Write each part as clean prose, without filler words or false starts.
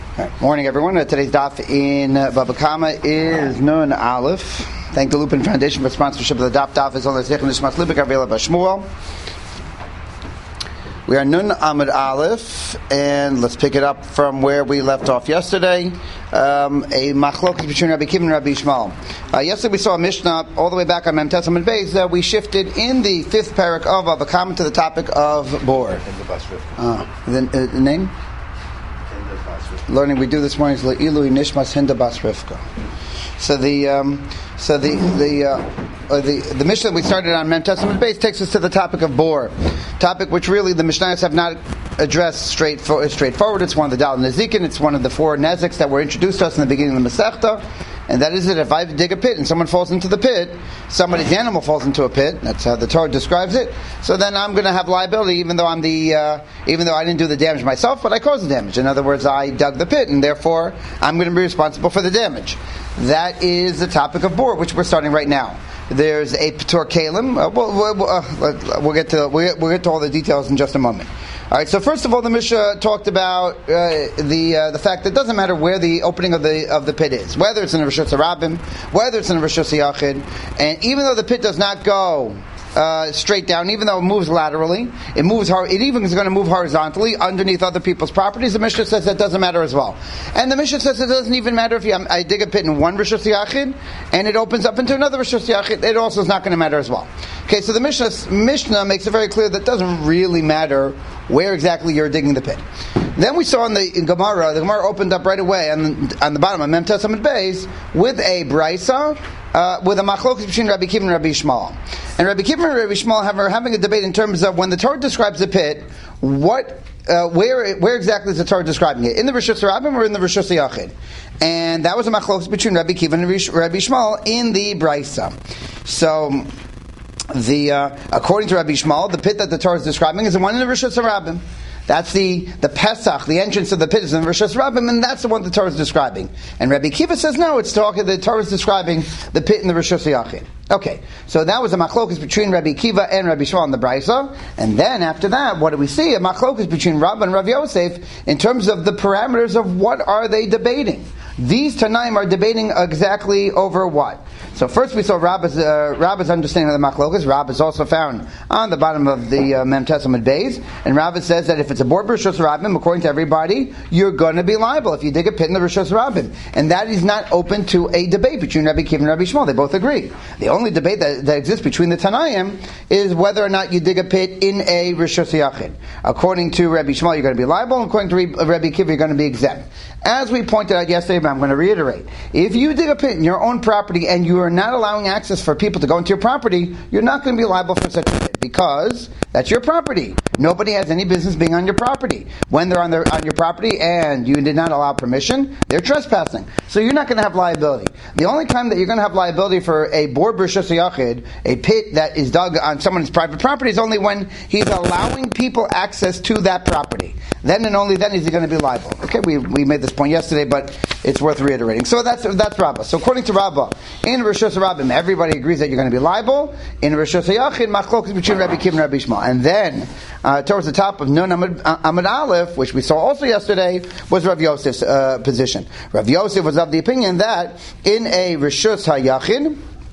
Right. Morning, everyone. Today's daf in Baba Kama is Nun Aleph. Thank the Lupin Foundation for sponsorship of the daf. Daf is on the Zech Nishmas Libik Avela Bashmuel. We are Nun Amud Aleph, and let's pick it up from where we left off yesterday. A machlokes between Rabbi Kiva and Rabbi Yishmael. Yesterday we saw a Mishnah all the way back on Mem Tes Amud Beis. We shifted in the fifth parak of Baba Kama to the topic of bor. The name? Learning we do this morning is Le'ilui Nishmas Hinda Bas Rivka. So the Mishnah that we started on Mem Tes Amud Beis takes us to the topic of bor, topic which really the Mishnayos have not addressed straightforward. It's one of the Dal Nezikin. It's one of the four Neziks that were introduced to us in the beginning of the Masechta, and that is that if I dig a pit and someone falls into the pit, somebody's animal falls into a pit. That's how the Torah describes it. So then I'm going to have liability, even though I didn't do the damage myself, but I caused the damage. In other words, I dug the pit, and therefore I'm going to be responsible for the damage. That is the topic of bor, which we're starting right now. There's a P'tur Kalim. We'll get to all the details in just a moment. All right. So first of all, the Mishnah talked about the fact that it doesn't matter where the opening of the pit is, whether it's in a Rishus Harabim, whether it's in a Rishus Yachid, and even though the pit does not go straight down, even though it moves laterally, it even is going to move horizontally underneath other people's properties. The Mishnah says that doesn't matter as well. And the Mishnah says it doesn't even matter if I dig a pit in one Rishus Yachid and it opens up into another Rishus Yachid, it also is not going to matter as well. Okay, so the Mishnah makes it very clear that it doesn't really matter where exactly you're digging the pit. Then we saw in Gemara, the Gemara opened up right away on the bottom of Mem Tes Amud Beis with a brisa, with a machlokes between Rabbi Kiva and Rabbi Yishmael. And Rabbi Kiva and Rabbi Yishmael are having a debate in terms of when the Torah describes a pit, where exactly is the Torah describing it? In the Rishus Harabim or in the Rishus Yachid? And that was a machlokes between Rabbi Kiva and Rabbi Yishmael in the brisa. So, according to Rabbi Yishmael, the pit that the Torah is describing is the one in the Rishus Harabim. That's the Pesach, the entrance of the pit is in the Rishus Harabim, and that's the one the Torah is describing. And Rabbi Kiva says no, the Torah is describing the pit in the Rishus Yachid. Okay, so that was a machlokas between Rabbi Kiva and Rabbi Yishmael in the brisa, and then after that, what do we see? A machlokas between Rabbah and Rav Yosef in terms of the parameters of what are they debating. These Tanaim are debating exactly over what. So first we saw Rabbah's understanding of the machlokas. Rabbah is also found on the bottom of the Mem Tes Amud Beis, and Rabbah says that if it's a bor b'Rishus Harabim, according to everybody, you're going to be liable if you dig a pit in the Rishus Harabim, and that is not open to a debate between Rabbi Kiva and Rabbi Yishmael. They both agree. The only debate that exists between the Tanaim is whether or not you dig a pit in a Rishus Yachid. According to Rabbi Yishmael, you're going to be liable, and according to Rabbi Kiva, you're going to be exempt. As we pointed out yesterday, but I'm going to reiterate, if you dig a pit in your own property and you are not allowing access for people to go into your property, you're not going to be liable for such a pit, because that's your property. Nobody has any business being on your property. When they're on your property and you did not allow permission, they're trespassing. So you're not going to have liability. The only time that you're going to have liability for a bor b'Rishus Yachid, a pit that is dug on someone's private property, is only when he's allowing people access to that property. Then and only then is he going to be liable. Okay, we made this point yesterday, but it's worth reiterating. So that's Rabbah. So according to Rabbah, in Rishus Harabim, everybody agrees that you're going to be liable. In Rishus Yachid, machlokas between Rabbi Kiva and Rabbi Yishmael. And then, towards the top of Nun Amud Aleph, which we saw also yesterday, was Rav Yosef's position. Rav Yosef was of the opinion that in a Rishus HaYachid,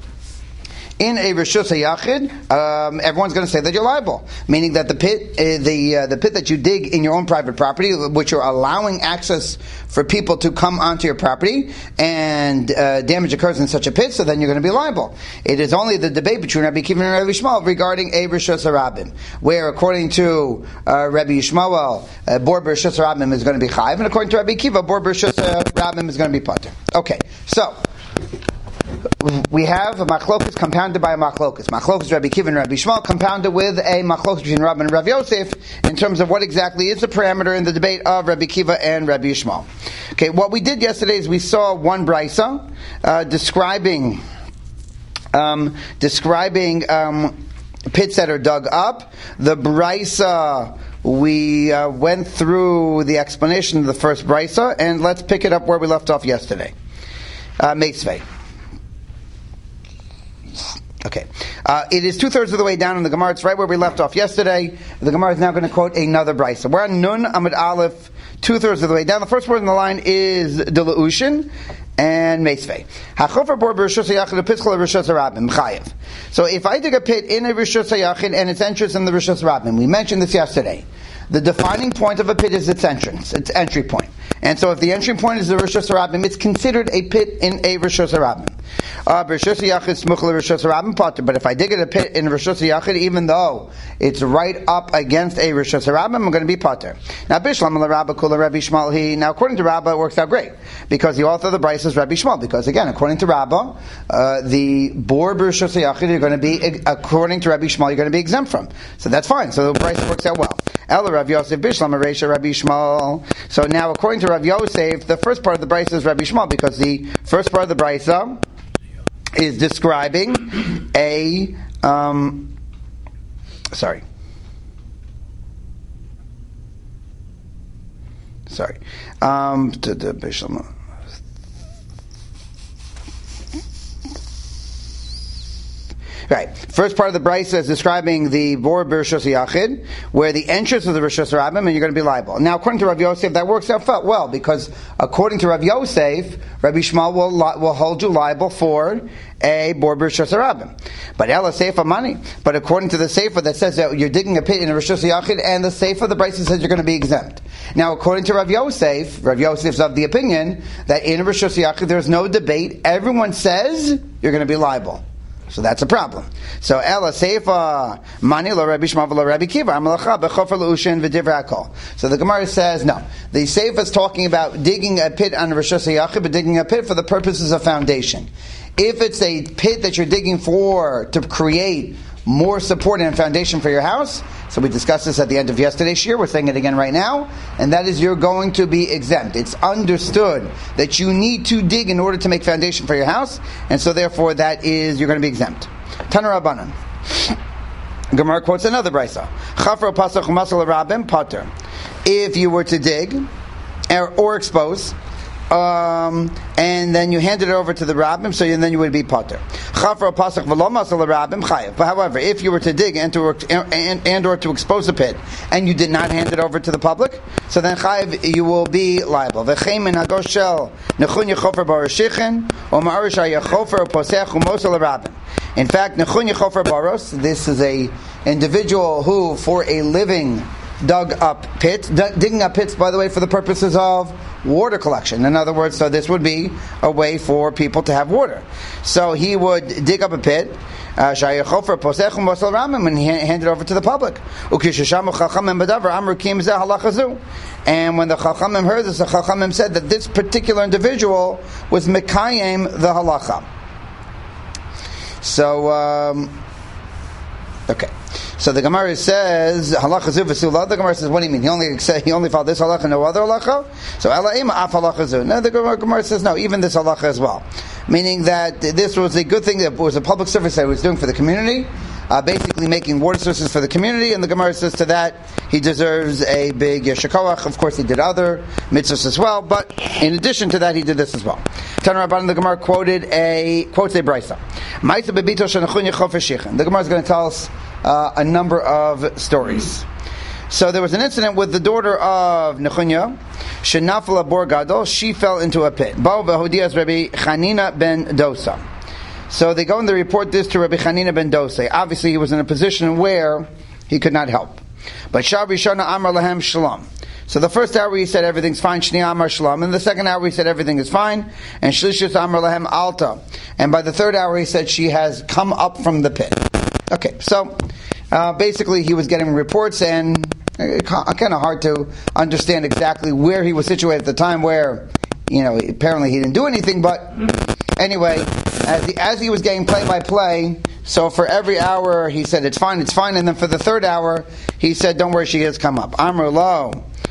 everyone's going to say that you're liable, meaning that the pit that you dig in your own private property, which you're allowing access for people to come onto your property, and damage occurs in such a pit, so then you're going to be liable. It is only the debate between Rabbi Kiva and Rabbi Yishmael regarding a Rishus Harabim, where according to Rabbi Yishmael, bor b'Rishus Harabim is going to be chayiv, and according to Rabbi Kiva, bor b'Rishus Harabim is going to be pater. Okay, so we have a machlokas compounded by a machlokas. Machlokas Rabbi Kiva and Rabbi Yishmael compounded with a machlokas between Rabbah and Rav Yosef in terms of what exactly is the parameter in the debate of Rabbi Kiva and Rabbi Yishmael. Okay, what we did yesterday is we saw one brisa describing pits that are dug up. The brisa, we went through the explanation of the first brisa, and let's pick it up where we left off yesterday. Meitzvei. Okay. It is 2/3 of the way down in the Gemara. It's right where we left off yesterday. The Gemara is now going to quote another brisa. We're on Nun Amud Aleph 2/3 of the way down. The first word in the line is Dela'ushin and Meisvei. HaChofer bor b'Rishus HaYachid Epitzchol Rishus HaRabim Chayev. So if I dig a pit in a Rishus HaYachid and its entrance in the Rishus HaRabim, we mentioned this yesterday. The defining point of a pit is its entrance, its entry point. And so if the entry point is the Rishus HaRabim, it's considered a pit in a Rishus HaRabim. But if I dig a pit in Rishus HaYachid, even though it's right up against a Rishus HaRabim, I'm going to be pater. Now, according to Rabbah, it works out great, because the author of the Bryce is Rabbi Shmuel. Because again, according to Rabbah, the bor Rishus HaYachid, you're going to be, according to Rabbi Shmuel, you're going to be exempt from. So that's fine. So the Bryce works out well. Rav Yosef Bishlam Aresha Rabbi Shmuel. So now, according to Rav Yosef, the first part of the Bryce is Rabbi Shmuel, because the first part of the Bryce is describing a sorry. Right. First part of the Brisa is describing the Bor B'Rishus HaYachid, where the entrance of the Rishus HaRabim, and you're going to be liable. Now, according to Rav Yosef, that works out well, because according to Rav Yosef, Rabbi Shmuel will hold you liable for a Bor B'Rishus HaRabim. But Ela Seifa money. But according to the Seifa that says that you're digging a pit in a Rishus HaYachid, and the Seifa, the Brisa says you're going to be exempt. Now, according to Rav Yosef's of the opinion that in a Rishus HaYachid there's no debate. Everyone says you're going to be liable. So that's a problem. So Ela Seifa Mani lo Rabbi Shmuel lo Rabbi Kiva Amalacha bechofer leushin v'divrei hakol. So the Gemara says no. The Seifa is talking about digging a pit on Rishus HaYachid, but digging a pit for the purposes of foundation. If it's a pit that you're digging to create more support and foundation for your house, so we discussed this at the end of yesterday's year, we're saying it again right now, and that is you're going to be exempt. It's understood that you need to dig in order to make foundation for your house, and so therefore you're going to be exempt. Tana Rabbanan. Gemara quotes another brisa. Chafra pasach masal rabim pater. If you were to dig or expose, and then you handed it over to the rabbim, so then you would be pater. Chafra pasach v'lo masal rabim chayev. But however, if you were to dig and or to expose a pit, and you did not hand it over to the public, so then chayev, you will be liable. V'chein min hagoshel nechun yechofer barashichin or ma'arish hayechofer posech umosal rabim. In fact, nechun yechofer baros. This is a individual who, for a living, dug up pits. Digging up pits, by the way, for the purposes of water collection. In other words, so this would be a way for people to have water. So he would dig up a pit, and hand it over to the public. And when the Chachamim heard this, the Chachamim said that this particular individual was Mekayim the halacha. So, okay. So the Gemara says, halacha zu v'sula. The Gemara says, what do you mean? He only followed this halacha, no other halacha? So, ela af halacha zu. No, the Gemara says, no, even this halacha as well. Meaning that this was a good thing, that was a public service that he was doing for the community, basically making water sources for the community, and the Gemara says to that, he deserves a big yesher koach. Of course, he did other mitzvahs as well, but in addition to that, he did this as well. Tana Rabbanan, the Gemara quotes a brisa. The Gemara is going to tell us a number of stories. So there was an incident with the daughter of Nechunya, Shenafla Bor Gadol. She fell into a pit. Bo v'hodias Rabbi Chanina ben Dosa. So they go and they report this to Rabbi Chanina ben Dosa. Obviously, he was in a position where he could not help. But Shah Rishona Amar Lahem Shalom. So the first hour he said everything's fine, Shni Amar Shalom. And the second hour he said everything is fine, and Shlishis Amar Lahem Alta. And by the third hour he said she has come up from the pit. Okay, so basically he was getting reports, and kind of hard to understand exactly where he was situated at the time, where, apparently he didn't do anything, but anyway, as he was getting play by play, so for every hour he said it's fine, and then for the third hour he said, don't worry, she has come up. Amrullah,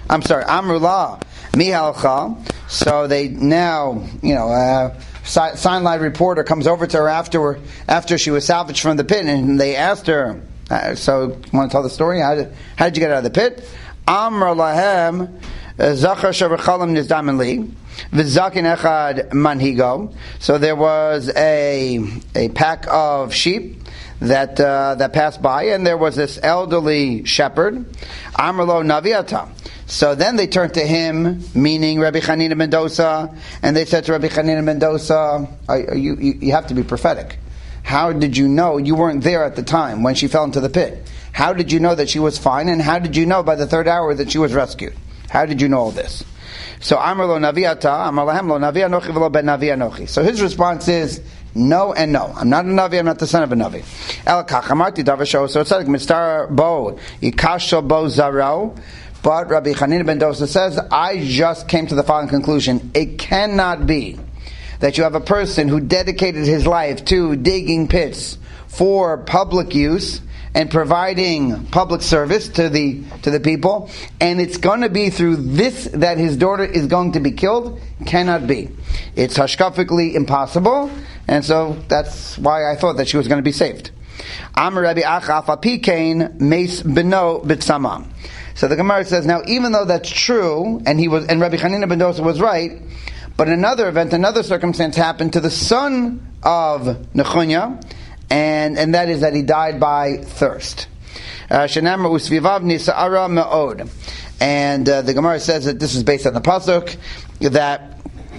Mihalcha. So they now, sign line reporter comes over to her after she was salvaged from the pit, and they asked her, so you want to tell the story? How did you get out of the pit? Amr lahem zachar sharechalim nizdamin li v'zakin echad manhigo. So there was a pack of sheep that passed by, and there was this elderly shepherd. Amrlo Naviata. So then they turned to him, meaning Rabbi Chanina ben Dosa, and they said to Rabbi Chanina ben Dosa, you have to be prophetic. How did you know? You weren't there at the time when she fell into the pit. How did you know that she was fine? And how did you know by the third hour that she was rescued? How did you know all this? So Amar lo Naviata, Amar lahem lo Navi Anochi v'lo ben Navi Anochi. So his response is, no and no. I'm not a Navi, I'm not the son of a Navi. El kach amarti davar she'o tzaddik mitzar bo yikashel bo zaro. But Rabbi Chanina ben Dosa says, I just came to the following conclusion. It cannot be that you have a person who dedicated his life to digging pits for public use and providing public service to the people, and it's going to be through this that his daughter is going to be killed. Cannot be. It's hashkafically impossible, and so that's why I thought that she was going to be saved. Amar Rabbi Achaf apikein meis beno b'tzama. So the Gemara says, now even though that's true, and Rabbi Chanina ben Dosa was right, but another event, another circumstance happened to the son of Nechunya, and that is that he died by thirst. Shenamar usvivav nisa'ara me'od. And the Gemara says that this is based on the pasuk that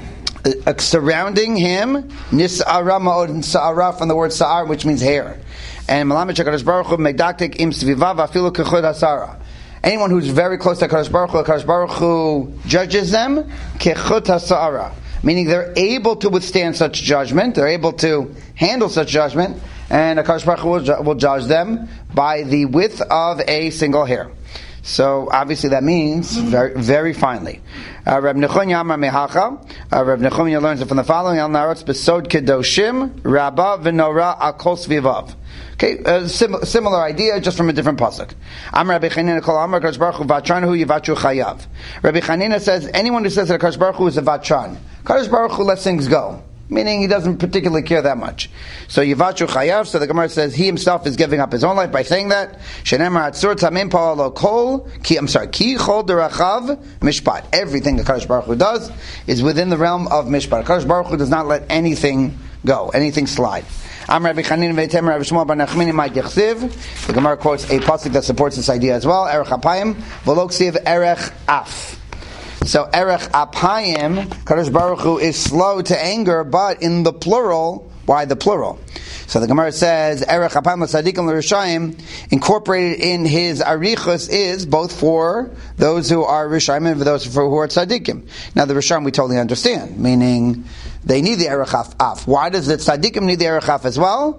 surrounding him, nisa'ara me'od, and sa'ara from the word sa'ar, which means hair. And Malamed HaKadosh Baruch Hu medaktik im svivav afilu kechud hasara. Anyone who's very close to HaKadosh Baruch Hu judges them, kechut hasara. Meaning they're able to withstand such judgment, they're able to handle such judgment, and HaKadosh Baruch Hu will judge them by the width of a single hair. So obviously that means very, very finely. Reb Nechunya Amar Mehacha. Reb Nechunya learns it from the following: Al Narotz Besod Kedoshim Rabba V'Nora Akol Svivav. Okay, similar idea, just from a different pasuk. Amar Rabbi Chanina Kol Amar Kadosh Baruch Hu Vatranhu Yivatru Chayav. Rabbi Chanina says anyone who says that Kadosh Baruch Hu is a Vatran, Kadosh Baruch Hu lets things go. Meaning he doesn't particularly care that much. So Yivatru Chayav, so the Gemara says he himself is giving up his own life by saying that. Shenemar Atzur Tamim Pa'alo Kol, Ki Chol Derachav Mishpat. Everything that Kadosh Baruch Hu does is within the realm of Mishpat. Kadosh Baruch Hu does not let anything go, anything slide. Amar Rabbi Chanina v'Temer Rabbi Shmuel bar Nachmani Ma'at Yechsiv. The Gemara quotes a pasuk that supports this idea as well. Erech Apayim V'lo Ksiv Erech Af. So Erech Apayim, Kadosh Baruch Hu is slow to anger, but in the plural. Why the plural? So the Gemara says Erech Apayim l'Tzadikim l'Rishayim, incorporated in his Arichos is both for those who are Rishayim and for those who are Tzadikim. Now the Rishayim we totally understand, meaning they need the Erech Af. Why does the Tzadikim need the Erech Af as well?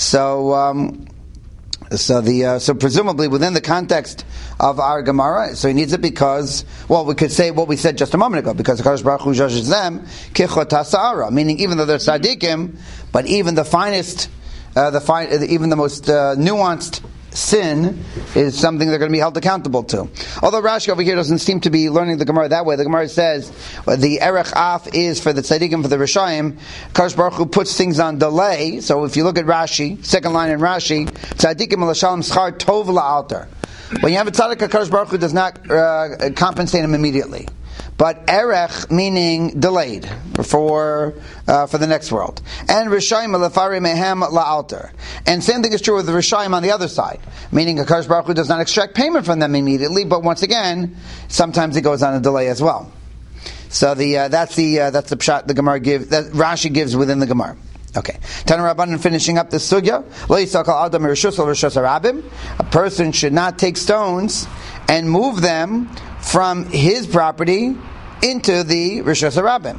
So presumably within the context of our Gemara, so he needs it because, well, we could say what we said just a moment ago, because the Kadosh Baruch Hu judges them kichot hasa'ara, meaning even though they're tzaddikim, but even the finest, even the most nuanced sin is something they're going to be held accountable to. Although Rashi over here doesn't seem to be learning the Gemara that way. The Gemara says the Erech Af is for the Tzadikim, for the Rishayim. Kadosh Baruch Hu puts things on delay. So if you look at Rashi, second line in Rashi, Tzadikim l'shalom schar tov la'alter. When you have a tzaddik, Kadosh Baruch Hu does not compensate him immediately. But erech meaning delayed for the next world. And Rishayim lefari mehem la'alter. And same thing is true with the Rishayim on the other side, meaning HaKadosh Baruch Hu does not extract payment from them immediately, but once again, sometimes it goes on a delay as well. So that's the pshat the Gemara gives, that Rashi gives within the Gemara. Okay. Tana Rabbanan finishing up this sugya. Lo yisakal adam rishus al rishus harabim. A person should not take stones and move them from his property into the Rishus HaRabim.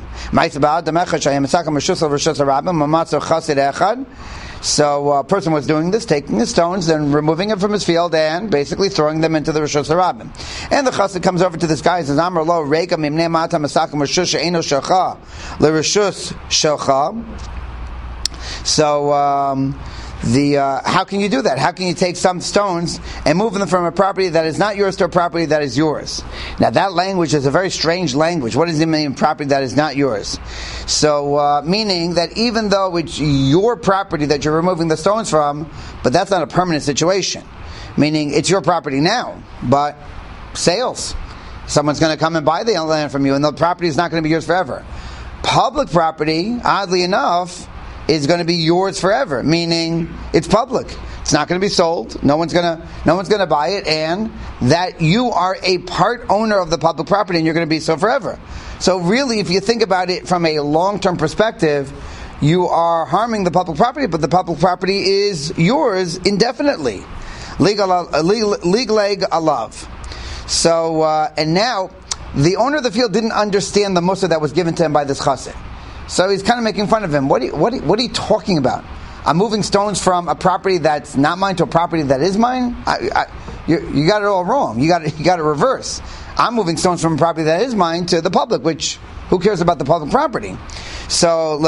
So a person was doing this, taking the stones and removing it from his field and basically throwing them into the Rishus HaRabim. And the chassid comes over to this guy and says, Amar lo reika mimnei mata masakam rishus she'eno shelcha l'rishus shelcha. So how can you do that? How can you take some stones and move them from a property that is not yours to a property that is yours? Now that language is a very strange language. What does it mean, property that is not yours? So meaning that even though it's your property that you're removing the stones from, but that's not a permanent situation. Meaning it's your property now, but sales. Someone's going to come and buy the land from you and the property is not going to be yours forever. Public property, oddly enough, is going to be yours forever, meaning it's public. It's not going to be sold. No one's going to buy it, and that you are a part owner of the public property, and you're going to be so forever. So really, if you think about it from a long-term perspective, you are harming the public property, but the public property is yours indefinitely. Lig leg alav. So, and now, the owner of the field didn't understand the mussar that was given to him by this chassid. So he's kind of making fun of him. What are you talking about? I'm moving stones from a property that's not mine to a property that is mine? You got it all wrong. You got it reverse. I'm moving stones from a property that is mine to the public, which, who cares about the public property? So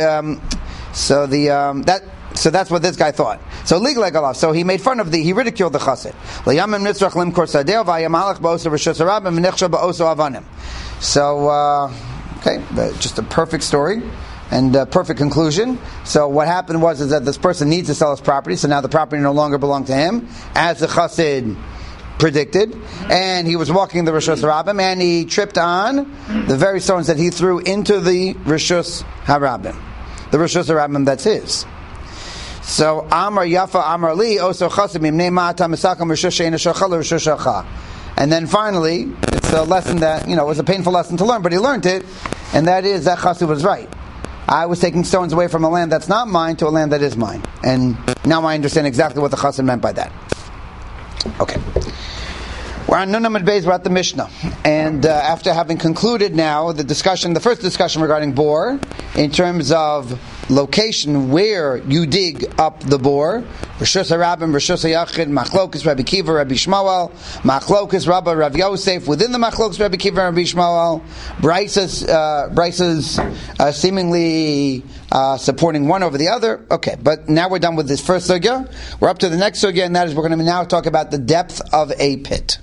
that's what this guy thought. So so he made fun of he ridiculed the chassid. So just a perfect story and a perfect conclusion. So what happened is that this person needs to sell his property, so now the property no longer belonged to him, as the chassid predicted, and he was walking the Rishus Harabim, and he tripped on the very stones that he threw into the Rishus Harabim. The Rishus Harabim, that's his. So Amar Yafa Amar Li Oso Chasim Imnei Ma'ata Misakam Rishus She'ena Shachal Rishus Shachah. And then finally, it's a lesson that, it was a painful lesson to learn, but he learned it, and that is that chassid was right. I was taking stones away from a land that's not mine to a land that is mine. And now I understand exactly what the chassid meant by that. Okay. We're on Nun Amud Beis, we're at the Mishnah. And after having concluded now the first discussion regarding bor, in terms of location, where you dig up the bor, Rishus Harabim, Rishus HaYachid, Machlokes, Rabbi Kiva, Rabbi Shmuel, Machlokes, Rabbi Rav Yosef, within the Machlokes, Rabbi Kiva, Rabbi Shmuel, Bryce's seemingly supporting one over the other. Okay, but now we're done with this first sugya. We're up to the next sugya, and that is we're going to now talk about the depth of a pit.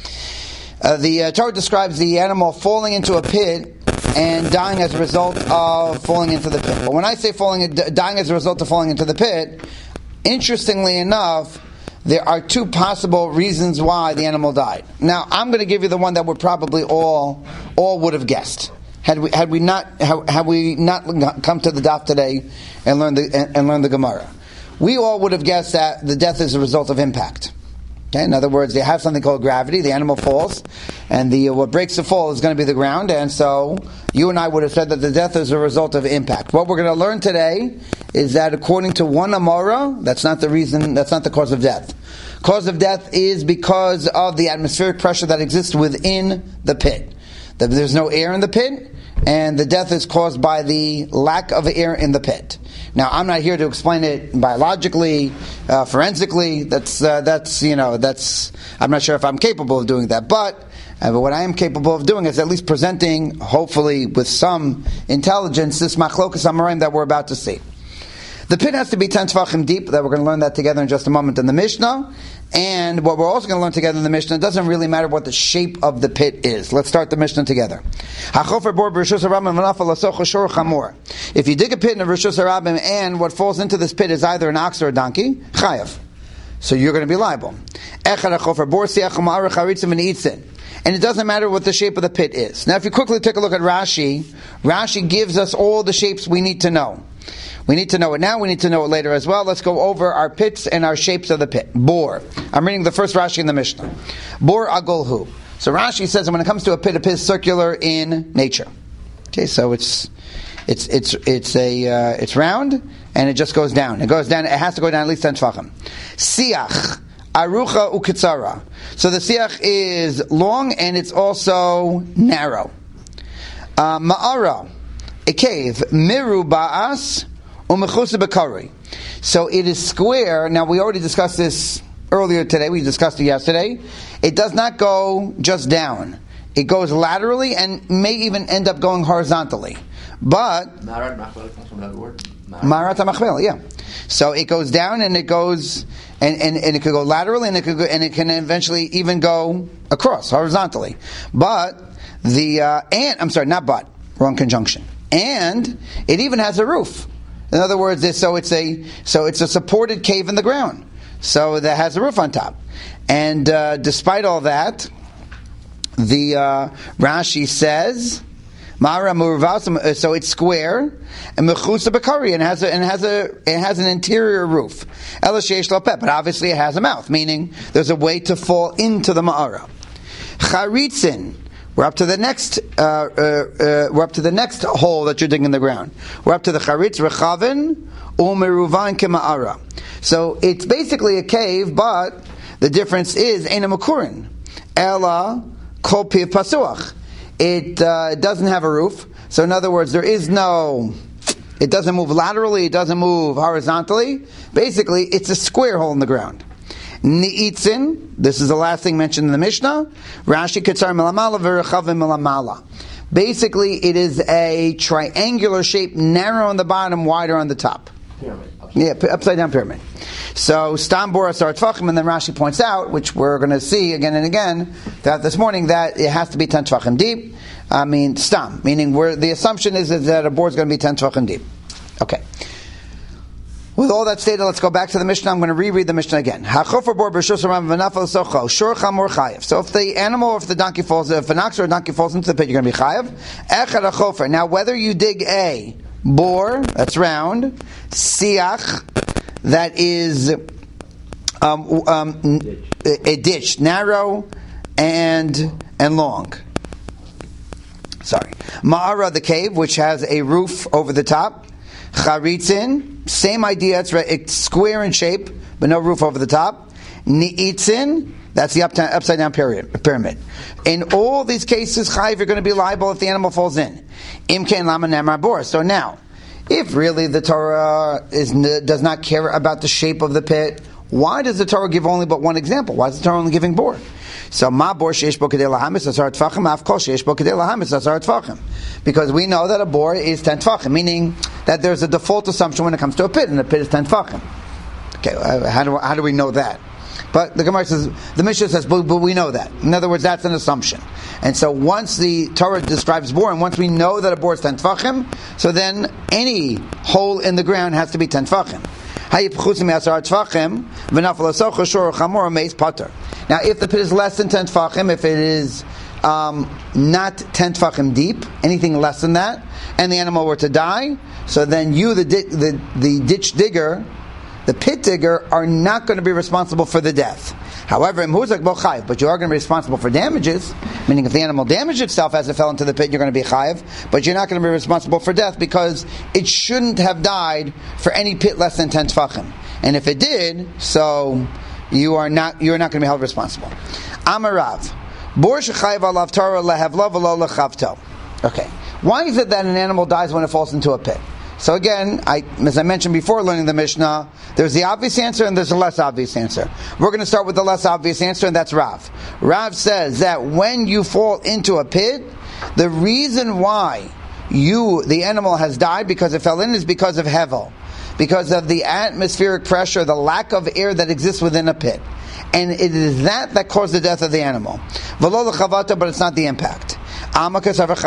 The Torah describes the animal falling into a pit and dying as a result of falling into the pit. But when I say dying as a result of falling into the pit, interestingly enough, there are two possible reasons why the animal died. Now, I'm going to give you the one that we're probably all would have guessed had we not come to the daf today and learn the Gemara. We all would have guessed that the death is a result of impact. Okay? In other words, they have something called gravity. The animal falls, and what breaks the fall is going to be the ground. And so, you and I would have said that the death is a result of impact. What we're going to learn today is that according to one Amora, that's not the reason. That's not the cause of death. Cause of death is because of the atmospheric pressure that exists within the pit. There's no air in the pit, and the death is caused by the lack of air in the pit. Now, I'm not here to explain it biologically, forensically. I'm not sure if I'm capable of doing that. But what I am capable of doing is at least presenting, hopefully with some intelligence, this machlokas amoraim that we're about to see. The pit has to be 10 tefachim deep. That we're going to learn that together in just a moment in the Mishnah. And what we're also going to learn together in the Mishnah, it doesn't really matter what the shape of the pit is. Let's start the Mishnah together. If you dig a pit in a Rishus Harabim and what falls into this pit is either an ox or a donkey, chayav. So you're going to be liable. And it doesn't matter what the shape of the pit is. Now if you quickly take a look at Rashi, Rashi gives us all the shapes we need to know. We need to know it now, we need to know it later as well. Let's go over our pits and our shapes of the pit. Bor. I'm reading the first Rashi in the Mishnah. Bor agolhu. So Rashi says that when it comes to a pit is circular in nature. Okay, so it's round and it just goes down. It goes down, it has to go down at least 10 tefachim. Siach. Arucha ukitzara. So the siach is long and it's also narrow. Ma'ara. A cave. Miru ba'as. So it is square. Now we already discussed this earlier today. We discussed it yesterday. It does not go just down. It goes laterally and may even end up going horizontally. But Marat HaMachmel, yeah. So it goes down and it goes and it could go laterally and it can eventually even go across horizontally. But wrong conjunction. And it even has a roof. In other words, it's a supported cave in the ground, so that has a roof on top. And despite all that, the Rashi says Ma'ara murvas, so it's square, and mechusa bakari, and has an interior roof. Ela sheish lo peh, but obviously it has a mouth, meaning there's a way to fall into the ma'ara. Charitzin, we're up to the next. We're up to the next hole that you're digging in the ground. We're up to the charitz rechavin umeruvan kema'ara. So it's basically a cave, but the difference is eina makurin. Ela kol piv pasuach. It doesn't have a roof. So in other words, it doesn't move laterally, it doesn't move horizontally. Basically, it's a square hole in the ground. Ni'itzin, this is the last thing mentioned in the Mishnah. Rashi Ketzar Milamala V'Rechavim Milamala. Basically, it is a triangular shape, narrow on the bottom, wider on the top. Pyramid. Upside down pyramid. So, Stam Boras are Tfachim, and then Rashi points out, which we're going to see again and again, throughout this morning, that it has to be 10 Tfachim deep. Stam, meaning the assumption is that a board is going to be 10 Tfachim deep. Okay. With all that stated, let's go back to the Mishnah. I'm going to reread the Mishnah again. So if the animal or if the donkey falls, if an ox or a donkey falls into the pit, you're going to be chayav. Now, whether you dig a bore, that's round, siach, that is a ditch, narrow and long. Sorry. Ma'ara, the cave, which has a roof over the top. Charitzin, same idea, it's square in shape, but no roof over the top. Ni'itzin, that's the upside down pyramid. In all these cases, chayiv, you're going to be liable if the animal falls in. Imken lama nemar bor. So now, if really the Torah does not care about the shape of the pit, why does the Torah give only but one example? Why is the Torah only giving bor? So ma bor sheish bo kedei lahamis asar tfachim, af kol sheish bo kedei lahamis asar tfachim. Because we know that a bor is 10 tfachim, meaning that there's a default assumption when it comes to a pit, and the pit is 10 tfachim. Okay, how do we know that? But the Gemara says, the Mishnah says, but we know that. In other words, that's an assumption. And so once the Torah describes bor, and once we know that a bor is 10 tfachim, so then any hole in the ground has to be 10 tfachim. Now, if the pit is less than 10 tfachim, if it is not 10 tfachim deep, anything less than that, and the animal were to die, so then you, the ditch digger, the pit digger, are not going to be responsible for the death. However, but you are going to be responsible for damages, meaning if the animal damaged itself as it fell into the pit, you're going to be chayiv, but you're not going to be responsible for death because it shouldn't have died for any pit less than 10 tfachim. And if it did, so you're not going to be held responsible. Amarav, bor shechayiv alav Torah lehevlo v'lo lechavto. Okay, why is it that an animal dies when it falls into a pit? So again, as I mentioned before learning the Mishnah, there's the obvious answer and there's a less obvious answer. We're going to start with the less obvious answer, and that's Rav. Rav says that when you fall into a pit, the reason why the animal has died because it fell in is because of hevel, because of the atmospheric pressure, the lack of air that exists within a pit. And it is that caused the death of the animal. V'lo l'chavata, but it's not the impact. And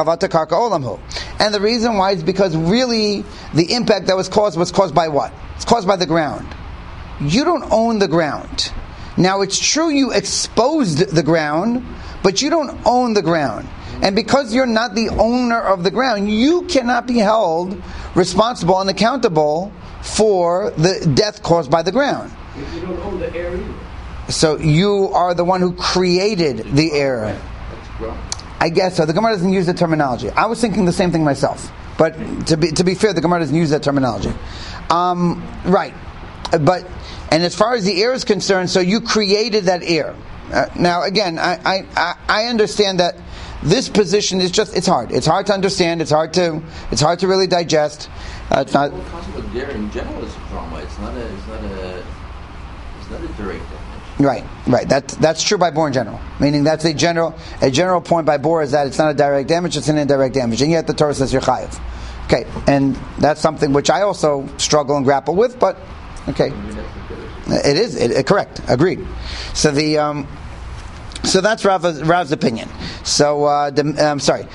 the reason why is because really the impact that was caused by what? It's caused by the ground. You don't own the ground. Now it's true you exposed the ground, but you don't own the ground. And because you're not the owner of the ground, you cannot be held responsible and accountable for the death caused by the ground. You don't own the air either. So you are the one who created the air. I guess so. The Gemara doesn't use that terminology. I was thinking the same thing myself. But to be fair, the Gemara doesn't use that terminology. Right. And as far as the air is concerned, so you created that air. Now, again, I understand that this position is it's hard. It's hard to understand. It's hard to really digest. It's not. The concept of air in general is a drama. It's not a direct definition. Right. That's true by bor in general. Meaning that's a general point by bor is that it's not a direct damage, it's an indirect damage. And yet the Torah says you're chayiv. Okay, and that's something which I also struggle and grapple with, but okay. It is correct. Agreed. So so that's Rav's opinion. So I'm sorry.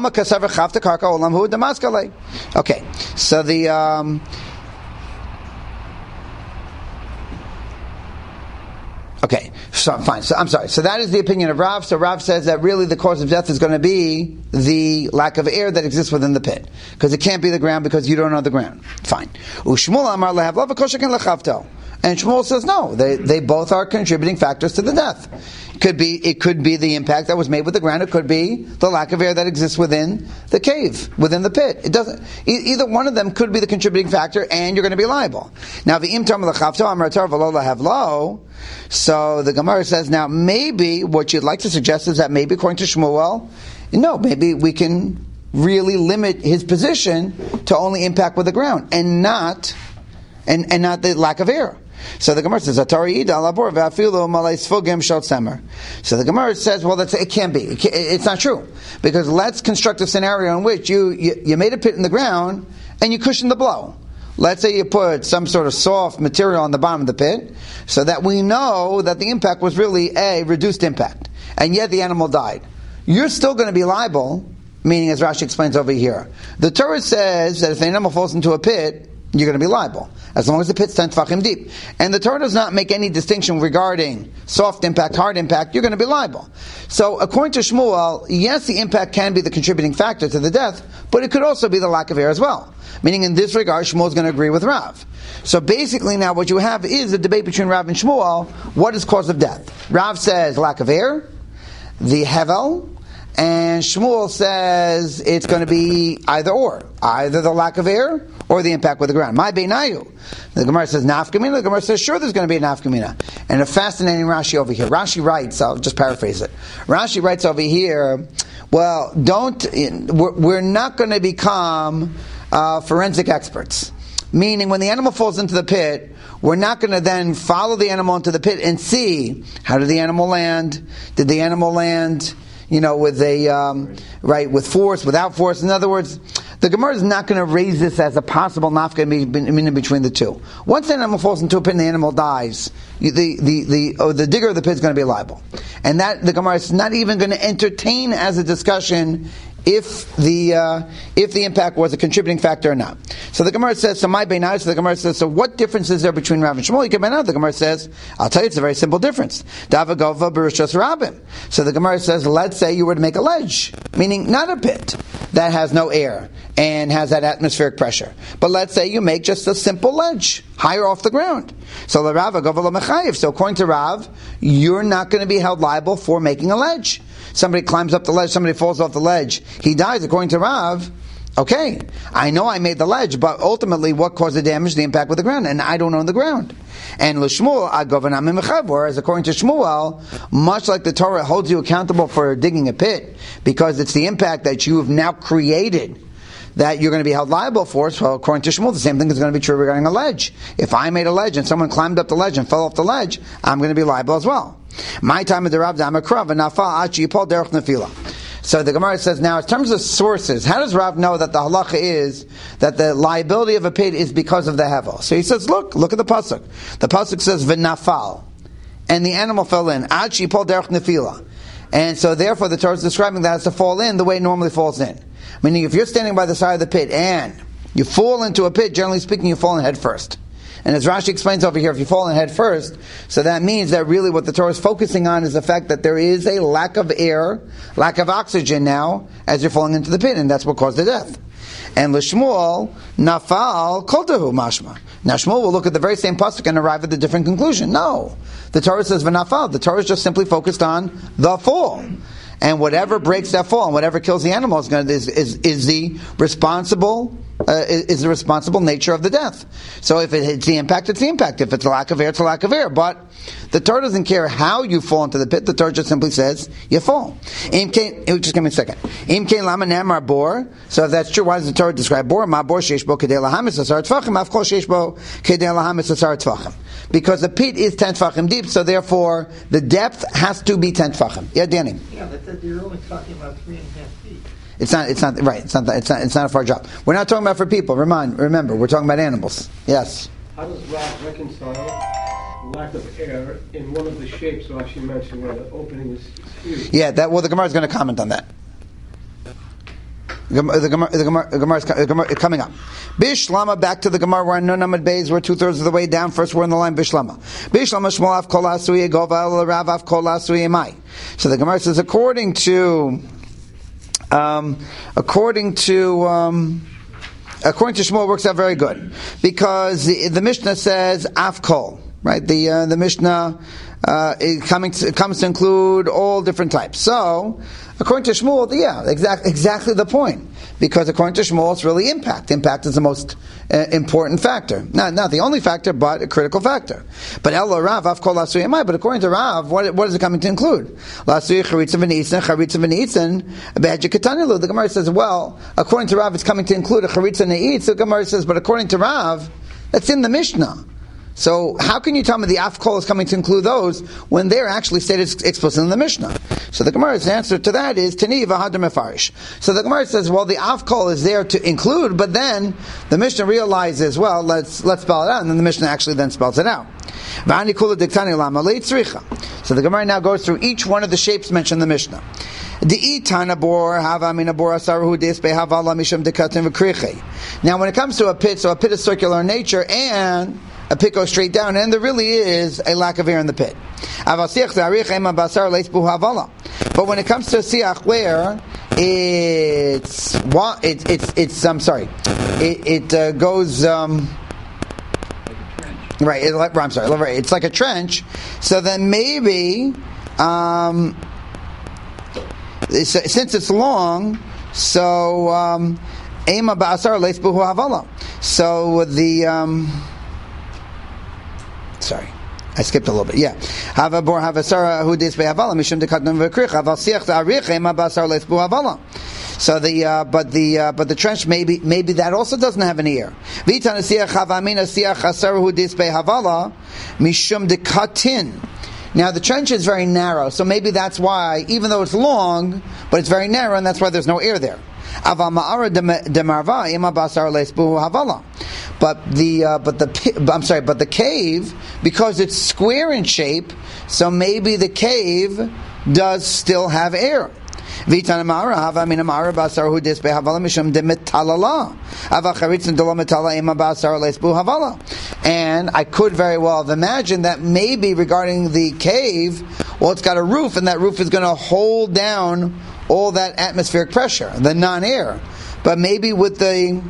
Okay. So Okay, So, fine. So I'm sorry. So that is the opinion of Rav. So Rav says that really the cause of death is going to be the lack of air that exists within the pit, because it can't be the ground because you don't know the ground. Fine. Ushmul amar lehav lava koshakin lechavto. And Shmuel says no. They both are contributing factors to the death. It could be the impact that was made with the ground. It could be the lack of air that exists within the cave, within the pit. It doesn't. Either one of them could be the contributing factor, and you're going to be liable. Now, the imtam lechavto amar tar v'lo lehav lo. So the Gemara says, now maybe what you'd like to suggest is that maybe according to Shmuel, no, maybe we can really limit his position to only impact with the ground and not the lack of air. So the Gemara says, so the Gemara says, well, it can't be. It's not true. Because let's construct a scenario in which you made a pit in the ground and you cushioned the blow. Let's say you put some sort of soft material on the bottom of the pit so that we know that the impact was really a reduced impact. And yet the animal died. You're still going to be liable, meaning as Rashi explains over here. The Torah says that if the animal falls into a pit, you're going to be liable, as long as the pit's 10 tefachim deep. And the Torah does not make any distinction regarding soft impact, hard impact. You're going to be liable. So according to Shmuel, yes, the impact can be the contributing factor to the death, but it could also be the lack of air as well. Meaning in this regard, Shmuel is going to agree with Rav. So basically now what you have is a debate between Rav and Shmuel. What is cause of death? Rav says lack of air, the hevel, and Shmuel says it's going to be either or. Either the lack of air or the impact with the ground. My beinayu. The Gemara says nafkamina. The Gemara says sure there's going to be a nafkamina. And a fascinating Rashi over here. Rashi writes, I'll just paraphrase it. Rashi writes over here, well, we're not going to become forensic experts. Meaning when the animal falls into the pit, we're not going to then follow the animal into the pit and see how did the animal land? Did the animal land with force, without force? In other words, the Gemara is not going to raise this as a possible nafka between the two. Once the animal falls into a pit and the animal dies, the digger of the pit is going to be liable. And that the Gemara is not even going to entertain as a discussion if the impact was a contributing factor or not. So the Gemara says, so the Gemara says, so what difference is there between Rav and Shmuel? The Gemara says, I'll tell you, it's a very simple difference. Davagova b'rishos rabim. So the Gemara says, let's say you were to make a ledge, meaning not a pit that has no air and has that atmospheric pressure, but let's say you make just a simple ledge higher off the ground. So the Rav agova lo mechayiv. So according to Rav, you're not going to be held liable for making a ledge. Somebody climbs up the ledge, somebody falls off the ledge, he dies. According to Rav, okay, I know I made the ledge, but ultimately what caused the damage? The impact with the ground, and I don't own the ground. And l'shmuel agovanam mechav, whereas according to Shmuel, much like the Torah holds you accountable for digging a pit, because it's the impact that you have now created that you're going to be held liable for. So according to Shmuel, the same thing is going to be true regarding a ledge. If I made a ledge and someone climbed up the ledge and fell off the ledge, I'm going to be liable as well. My time of the Rav Damakrav and Nafal Achi Yipol Derech Nefila. So the Gemara says, now in terms of sources, how does Rav know that the halacha is that the liability of a pit is because of the hevel? So he says, look at the pasuk. The pasuk says v'nafal, and the animal fell in. Achi Yipol Derech Nefila. And so therefore the Torah is describing that as to fall in the way it normally falls in. Meaning if you're standing by the side of the pit and you fall into a pit, generally speaking, you fall in head first. And as Rashi explains over here, if you fall in head first, so that means that really what the Torah is focusing on is the fact that there is a lack of air, lack of oxygen now, as you're falling into the pit, and that's what caused the death. And l'shmuel, nafal, koltahu mashma. Now Shmuel will look at the very same pasuk and arrive at a different conclusion. No. The Torah says v'nafal. The Torah is just simply focused on the fall. And whatever breaks that fall and whatever kills the animal is the responsible nature of the death. So if it's the impact, it's the impact. If it's a lack of air, it's a lack of air. But the Torah doesn't care how you fall into the pit. The Torah just simply says you fall. Just give me a second. So if that's true, why does the Torah describe bor? Because the pit is 10 tefachim deep, so therefore the depth has to be 10 tefachim. Yeah, Danny. Yeah, but you're only talking about 3.5 feet. It's not right. It's not a far drop. We're not talking about for people. Remember, we're talking about animals. Yes. How does Rav reconcile lack of air in one of the shapes Rashi mentioned where the opening is huge? Yeah, the Gemara is going to comment on that. The Gemara is coming up. Bishlama, back to the Gemara. We're on Nun Amud Beis. We're 2/3 of the way down. First, we're in the line. Bishlama. Bishlama Shmuel Av Kol Asui Gova El Rav Av Kol Asui Mai. So the Gemara says, according to Shmuel, it works out very good because the Mishnah says Av Kol. Right, the Mishnah it comes to include all different types. So, according to Shmuel, exactly the point. Because according to Shmuel, it's really impact. Impact is the most important factor. Not the only factor, but a critical factor. But El Rav Av Kol Lasui Amai. But according to Rav, what is it coming to include? Lasui Charitza V'Nitzen Behedja Ketanilu. The Gemara says, well, according to Rav, it's coming to include a Charitza Ne'itz. The Gemara says, but according to Rav, that's in the Mishnah. So how can you tell me the Af Kol is coming to include those when they're actually stated explicitly in the Mishnah? So the Gemara's answer to that is Tani v'Hadar Mefarish. So the Gemara says, well, the Af Kol is there to include, but then the Mishnah realizes, well, let's spell it out, and then the Mishnah actually then spells it out. So the Gemara now goes through each one of the shapes mentioned in the Mishnah. Now, when it comes to a pit, so a pit is circular in nature, and a pit goes straight down, and there really is a lack of air in the pit. But when it comes to a siach where it goes right. It's like a trench. So then maybe since it's long, so ema ba'asar leisbuhu havala. So the sorry, I skipped a little bit. Yeah, hava bor havasara hu dis behavala mishum dekatnum v'krich haval siach ta'arich ema ba'asar leisbuhu havala. So but the trench maybe that also doesn't have an ear. V'itana siach havamina siach asar hu dis behavala mishum dekatin. Now the trench is very narrow, so maybe that's why, even though it's long, but it's very narrow, and that's why there's no air there. But the cave, because it's square in shape, so maybe the cave does still have air. And I could very well have imagined that maybe regarding the cave, well, it's got a roof, and that roof is going to hold down all that atmospheric pressure, the non-air. But maybe with the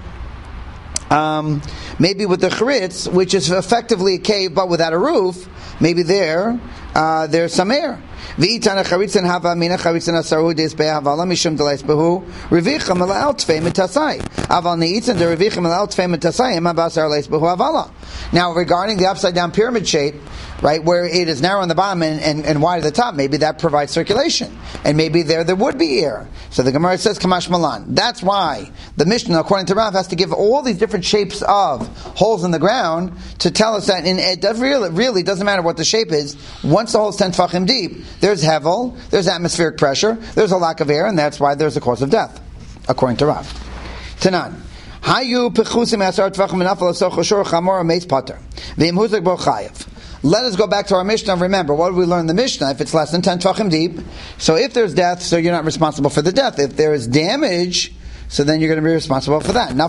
charitz, which is effectively a cave but without a roof, maybe there's some air. V'itana charitzin hava mina charitzin asaru dis be'avala mishum deleis behu revicha mela'al tfei mitasai aval neitzin de revicha mela'al tfei mitasai ema basar leis behu avala. Now, regarding the upside down pyramid shape, right, where it is narrow on the bottom and wide at the top, maybe that provides circulation, and maybe there would be air. So the Gemara says Kamash Malan. That's why the Mishnah, according to Rav, has to give all these different shapes of holes in the ground to tell us that it really doesn't matter what the shape is. Once the hole is 10 tefachim deep, there's hevel, there's atmospheric pressure, there's a lack of air, and that's why there's a cause of death, according to Rav. Tanan. Hayu pechusim asar tvachim menafal asoch shor chamor meis pater v'im huzak bo chayev. Let us go back to our Mishnah and remember, what did we learn in the Mishnah? If it's less than 10 tvachim deep, so if there's death, so you're not responsible for the death. If there is damage, so then you're going to be responsible for that.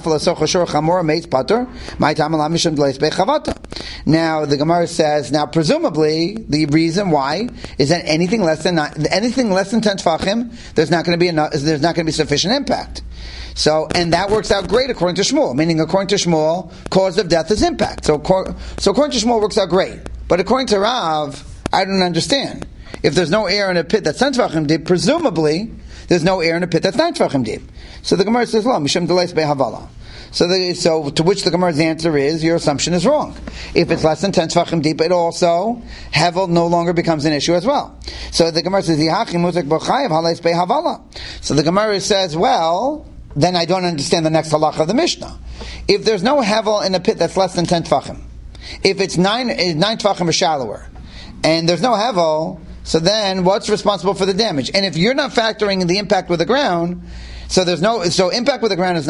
Now the Gemara says, now presumably the reason why is that anything less than 10 tefachim, there's not going to be sufficient impact. So, and that works out great according to Shmuel. Meaning, according to Shmuel, cause of death is impact. So according to Shmuel, works out great. But according to Rav, I don't understand. If there's no air in a pit that's 10 tefachim deep, presumably there's no air in a pit that's 9 tefachim deep. So the Gemara says, "Lo mishum deleis behavala." So to which the Gemara's answer is, your assumption is wrong. If it's less than 10 tefachim deep, it also hevel no longer becomes an issue as well. So the Gemara says, "Yihachi muzak b'chayev haleis behavala." So the Gemara says, well, then I don't understand the next halacha of the Mishnah. If there's no hevel in a pit that's less than 10 tefachim, if it's 9 tefachim or shallower, and there's no hevel, so then what's responsible for the damage? And if you're not factoring in the impact with the ground, so impact with the ground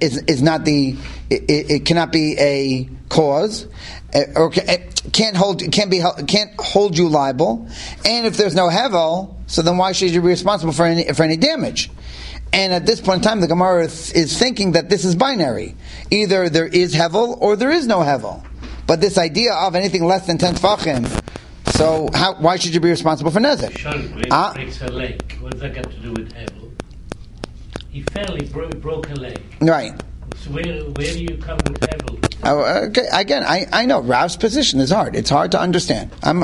it cannot be a cause, or can't hold you liable. And if there's no hevel, so then why should you be responsible for any damage? And at this point in time, the Gemara is thinking that this is binary. Either there is hevel or there is no hevel. But this idea of anything less than 10 tfachim, so why should you be responsible for nezek? Sean breaks her leg. What does that got to do with hevel? He fell, he broke her leg. Right. So where do you come with hevel? Okay. Again, I know Rav's position is hard. It's hard to understand. I'm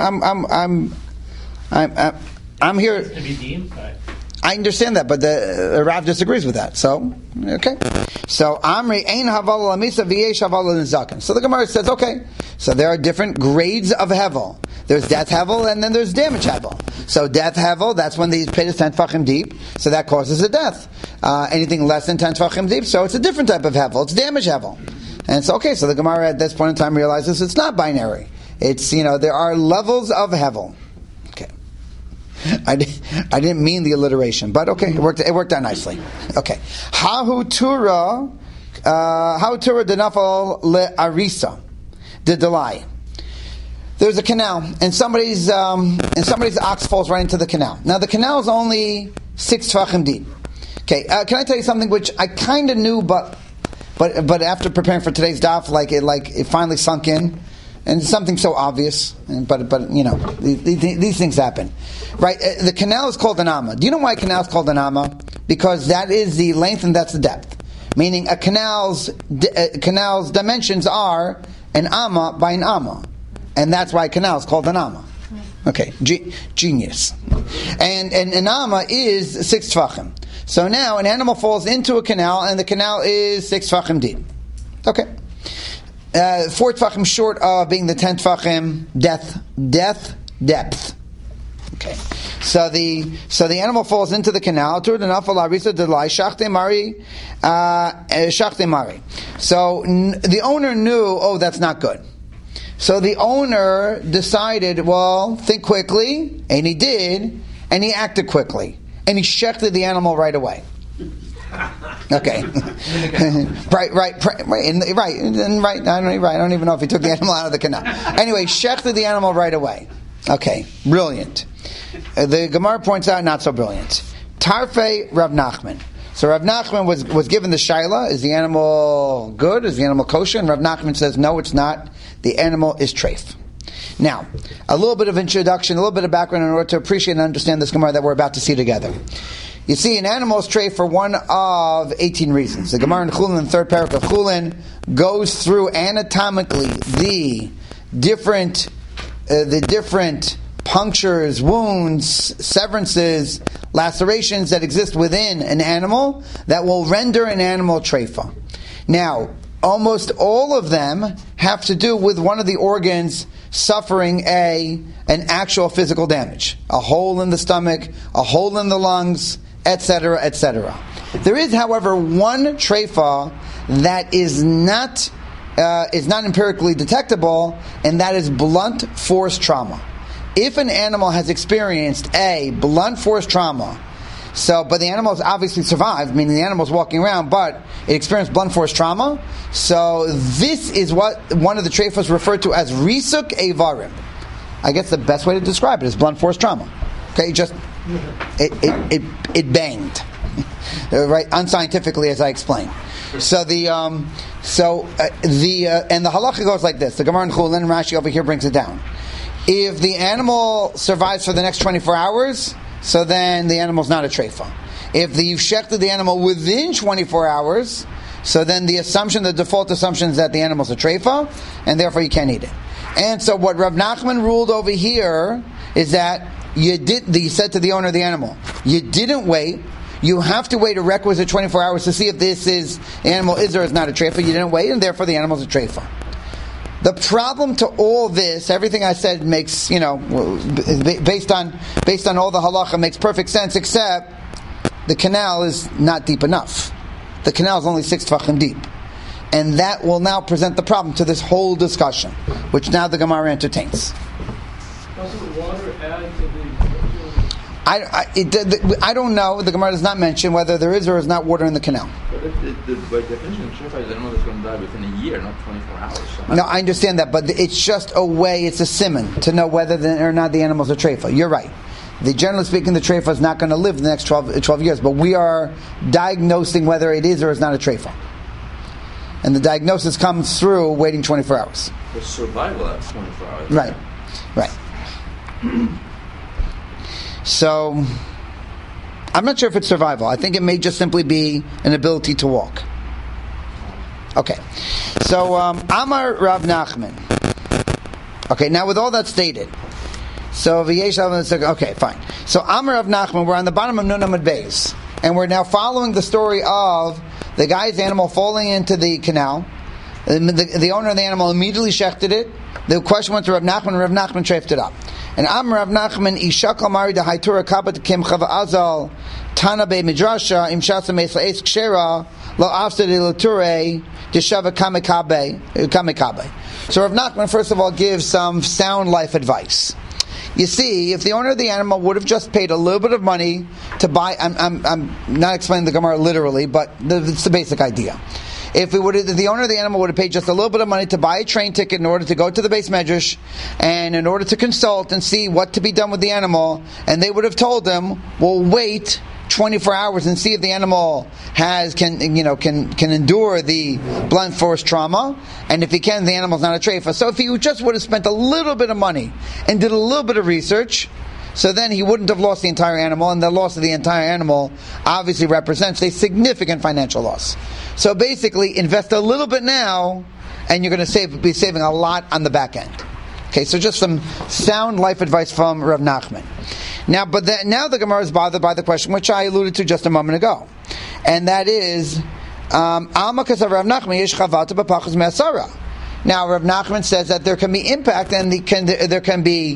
here. To be the impact. I understand that, but the Rav disagrees with that. So, okay. So, Amri ein haval lamisa v'yesh haval l'nizaken. So the Gemara says, okay. So there are different grades of hevel. There's death hevel, and then there's damage hevel. So death hevel, that's when the pit is 10 tfachim deep. So that causes a death. Anything less than 10 tfachim deep, so it's a different type of hevel. It's damage hevel. And it's okay. So the Gemara at this point in time realizes it's not binary. It's, there are levels of hevel. I didn't mean the alliteration, but okay, it worked out nicely. Okay, Hahu Tura denafal le'arisa delay. There's a canal, and somebody's ox falls right into the canal. Now the canal is only 6 tfachim deep. Okay, can I tell you something which I kind of knew, but after preparing for today's daf, it finally sunk in. And something so obvious, but these things happen, right? The canal is called an amma. Do you know why a canal is called an amma? Because that is the length and that's the depth. Meaning a canal's dimensions are an amma by an amma, and that's why a canal is called an amma. Okay, genius. And an amma is 6 tfachim. So now an animal falls into a canal, and the canal is 6 tfachim deep. Okay. 4 tfachim short of being the 10 tfachim depth. Okay, so the animal falls into the canal. So the owner knew, that's not good. So the owner decided, think quickly, and he did, and he acted quickly, and he shechted the animal right away. Okay, right. I don't even know if he took the animal out of the canal. Anyway, shechted the animal right away. Okay, brilliant. The Gemara points out not so brilliant. Tarfei Rav Nachman. So Rav Nachman was given the shaila: is the animal good? Is the animal kosher? And Rav Nachman says, no, it's not. The animal is treif. Now, a little bit of introduction, a little bit of background in order to appreciate and understand this Gemara that we're about to see together. You see, an animal is treif for one of 18 reasons. The Gemara in Chulin, the third paragraph of Chulin, goes through anatomically the different punctures, wounds, severances, lacerations that exist within an animal that will render an animal treifa. Now, almost all of them have to do with one of the organs suffering an actual physical damage. A hole in the stomach, a hole in the lungs, etc., etc. There is, however, one treifa that is not empirically detectable, and that is blunt force trauma. If an animal has experienced a blunt force trauma, but the animal has obviously survived, meaning the animal is walking around, but it experienced blunt force trauma, so this is what one of the treifas referred to as risuk evarim. I guess the best way to describe it is blunt force trauma. Okay, it banged, right? Unscientifically, as I explained. So the halacha goes like this. The Gemara in Chulin, Rashi over here brings it down. If the animal survives for the next 24 hours, so then the animal's not a treifa. If you've shechted the animal within 24 hours, so then the default assumption is that the animal's a treifa, and therefore you can't eat it. And so what Rav Nachman ruled over here is that he said to the owner of the animal, you didn't wait. You have to wait a requisite 24 hours to see if the animal is or is not a treifa. You didn't wait, and therefore the animal's a treifa. The problem to all this, everything I said makes, based on all the halacha, makes perfect sense, except the canal is not deep enough. The canal is only 6 tfachim deep. And that will now present the problem to this whole discussion, which now the Gemara entertains. Doesn't water add to the... I don't know. The Gemara does not mention whether there is or is not water in the canal. But by definition, Shrefa is an animal that's going to die within a year, not 24 hours. So no, I understand that, but it's just a way, it's a siman, to know whether or not the animal's a treifa. You're right. generally speaking, the treifa is not going to live the next 12 years, but we are diagnosing whether it is or is not a treifa. And the diagnosis comes through waiting 24 hours. For survival at 24 hours. Right. So, I'm not sure if it's survival. I think it may just simply be an ability to walk. Okay. So, Amar Rav Nachman. Okay, now with all that stated, so okay, fine. So Amar Rav Nachman, we're on the bottom of Nun Amud Beis, and we're now following the story of the guy's animal falling into the canal. The owner of the animal immediately shechted it. The question went to Rav Nachman, and Rav Nachman treifed it up. And Amar Rav Nachman, Ishak Amari da Haitura Kabat Kim Chava Azal Tana Be Midrasha Im Shasa Meisla Es Kshera Lo Afsad Ilature Deshava Kamikabe. So Rav Nachman, first of all, gives some sound life advice. You see, if the owner of the animal would have just paid a little bit of money to buy, I'm not explaining the Gemara literally, but it's the basic idea. If the owner of the animal would have paid just a little bit of money to buy a train ticket in order to go to the Beis Medrash, and in order to consult and see what to be done with the animal, and they would have told him, "Well, wait 24 hours and see if the animal can endure the blunt force trauma, and if he can, the animal's not a treifa." So if he just would have spent a little bit of money and did a little bit of research, so then he wouldn't have lost the entire animal, and the loss of the entire animal obviously represents a significant financial loss. So basically, invest a little bit now, and you're going to be saving a lot on the back end. Okay, so just some sound life advice from Rav Nachman. Now, now the Gemara is bothered by the question which I alluded to just a moment ago, and that is, Almakas of Rav Nachman yesh chavata b'pachas me'asara. Now, Rav Nachman says that there can be impact, and there can be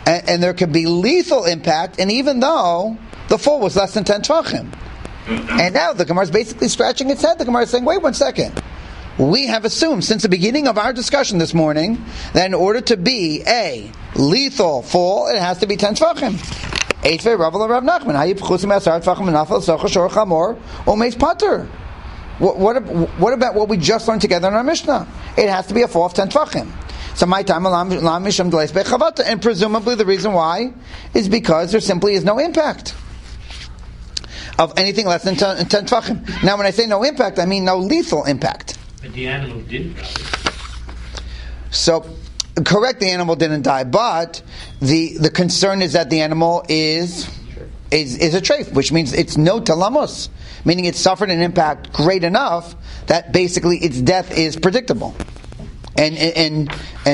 lethal impact, and even though the fall was less than 10 tvachim. And now the Gemara is basically scratching its head. The Gemara is saying, wait 1 second. We have assumed since the beginning of our discussion this morning that in order to be a lethal fall, it has to be 10 tvachim. Eitvei Rav Rav Nachman. Hayib chusim asar tvachim nafal socha shor chamor omeis pater. What about what we just learned together in our Mishnah? It has to be a fall of 10 tvachim. So my time and presumably the reason why is because there simply is no impact of anything less than 10 tvachim. Now, when I say no impact, I mean no lethal impact. But the animal didn't die. So, correct, the animal didn't die, but the concern is that the animal is a treif, which means it's no talamus, meaning it suffered an impact great enough that basically its death is predictable, and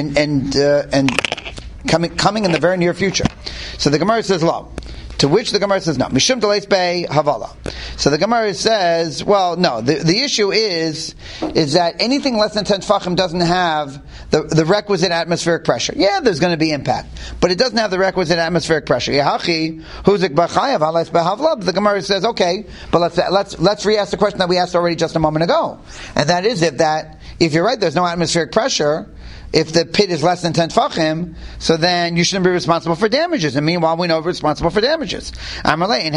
coming in the very near future. So the Gemara says lo. To which the Gemara says no. Mishum deleis bei havala. So the Gemara says, well, no. The issue is that anything less than 10 tefachim doesn't have the requisite atmospheric pressure. Yeah, there's going to be impact, but it doesn't have the requisite atmospheric pressure. Yahachi huzik b'chayav halas behavla. The Gemara says, okay, but let's re-ask the question that we asked already just a moment ago, and that is if you're right, there's no atmospheric pressure. If the pit is less than 10 tefachim, so then you shouldn't be responsible for damages. And meanwhile, we know we're responsible for damages. But then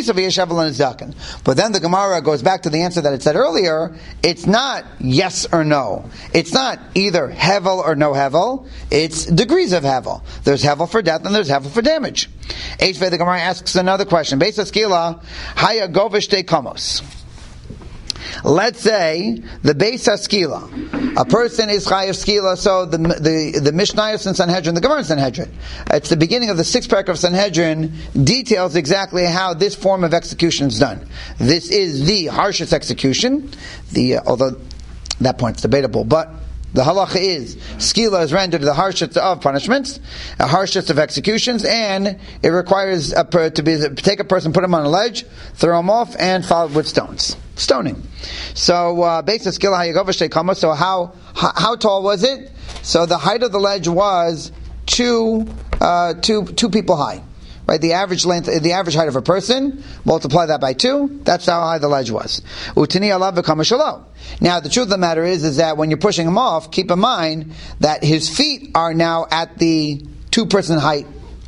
the Gemara goes back to the answer that it said earlier. It's not yes or no. It's not either hevel or no hevel. It's degrees of hevel. There's hevel for death and there's hevel for damage. The Gemara asks another question. Beis Haskila, haya govish te komos. Let's say the Beis Haskila, a person is chayav skila. So the Mishnayos in Sanhedrin, the Gemara in Sanhedrin, it's the beginning of the 6th parak of Sanhedrin, details exactly how this form of execution is done. This is the harshest execution. Although that point's debatable, but the halacha is skila is rendered the harshest of punishments, the harshest of executions, and it requires to take a person, put him on a ledge, throw him off, and follow it with stoning. So based on skila hayagovish tekama. So how tall was it? So the height of the ledge was two people high. Right, the average height of a person, multiply that by 2, that's how high the ledge was. Utini alav v'kamashalo. Now, the truth of the matter is that when you're pushing him off, keep in mind that his feet are now at the 2-person height.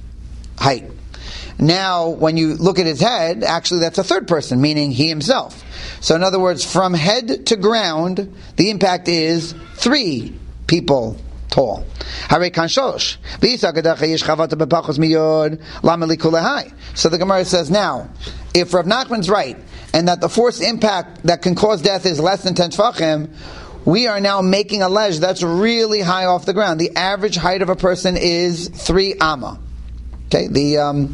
Now, when you look at his head, actually that's a 3rd person, meaning he himself. So in other words, from head to ground, the impact is 3 people tall. So the Gemara says, now, if Rav Nachman's right, and that the force impact that can cause death is less than 10 tefachim, we are now making a ledge that's really high off the ground. The average height of a person is 3 amma. Okay, the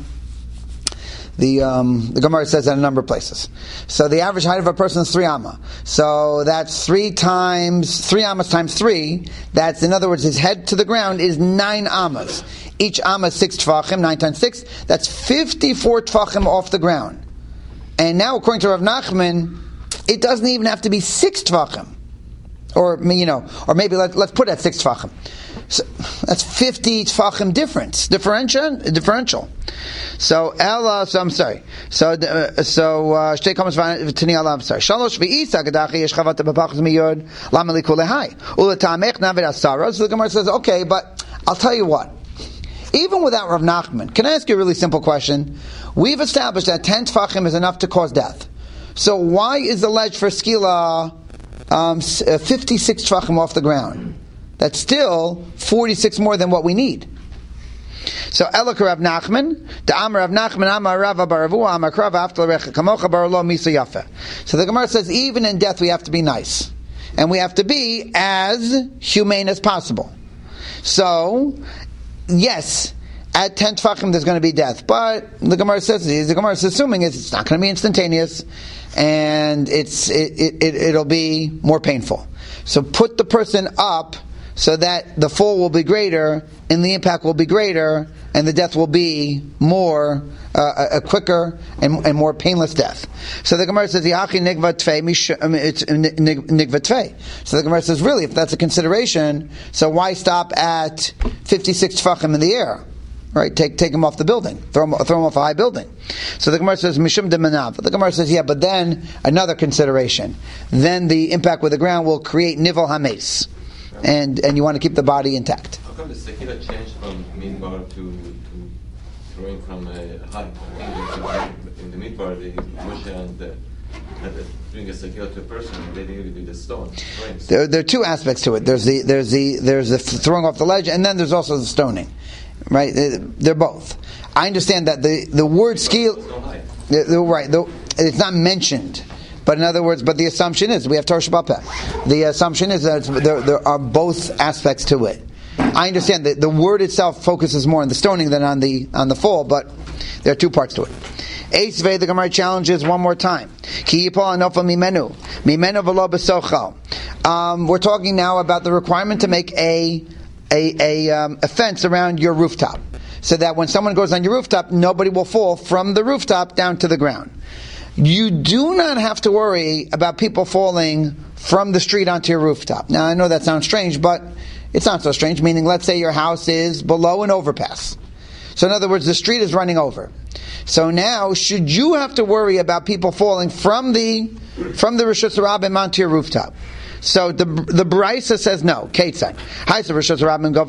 Gemara says that in a number of places. So the average height of a person is 3 amma. So that's 3 ammas times 3. That's, in other words, his head to the ground is 9 ammas. Each amma is 6 tefachim, 9 times 6. That's 54 tefachim off the ground. And now, according to Rav Nachman, it doesn't even have to be 6 tefachim. Or maybe let's put it at 6 tefachim. So that's 50 tefachim differential. So I'm sorry. Shtei kamas v'tini alav. I'm sorry. Shalosh v'isa gadachi yesh chavata b'pachos miyod lama likulehai uletamech navid asara. So the Gemara says, okay, but I'll tell you what. Even without Rav Nachman, can I ask you a really simple question? We've established that 10 tefachim is enough to cause death. So why is the ledge for skila 56 tefachim off the ground? That's still 46 more than what we need. So Elok Rav Nachman, the Amar Rav Nachman, Amar Rava Baravu, Amar Krava After Recha Kamocha Barolo Misa Yafe. So the Gemara says, even in death we have to be nice, and we have to be as humane as possible. So, yes, at 10 tefachim there's going to be death, but the Gemara is assuming it's not going to be instantaneous, and it'll be more painful. So put the person up so that the fall will be greater, and the impact will be greater, and the death will be more a quicker and more painless death. So the Gemara says, "Yachi nigva tvei." It's nigva tvei. So the Gemara says, really, if that's a consideration, so why stop at 56 tefachim in the air? Right, take him off the building, throw him off a high building. So the Gemara says, "Mishum de manav." The Gemara says, yeah, but then another consideration. Then the impact with the ground will create nivel hames, and you want to keep the body intact. How come the sekila changed from midbar to throwing from a height? In the midbar, the Moshe and doing a sekila to a person, and they did it with a stone. There are two aspects to it. There's the throwing off the ledge, and then there's also the stoning. Right, they're both. I understand that the word skill, right? It's not mentioned, but in other words, the assumption is we have Torah Sheba'al Peh. The assumption is that there are both aspects to it. I understand that the word itself focuses more on the stoning than on the fall, but there are two parts to it. Eisvei, the Gemara challenges one more time. Ki yipol anofa mimenu v'lo b'sochal. We're talking now about the requirement to make a fence around your rooftop, so that when someone goes on your rooftop, nobody will fall from the rooftop down to the ground. You do not have to worry about people falling from the street onto your rooftop. Now, I know that sounds strange, but it's not so strange, meaning let's say your house is below an overpass. So in other words, the street is running over. So now, should you have to worry about people falling from the Rishus Harabim onto your rooftop? So the Baraisa says no. Ketzai. Let's say the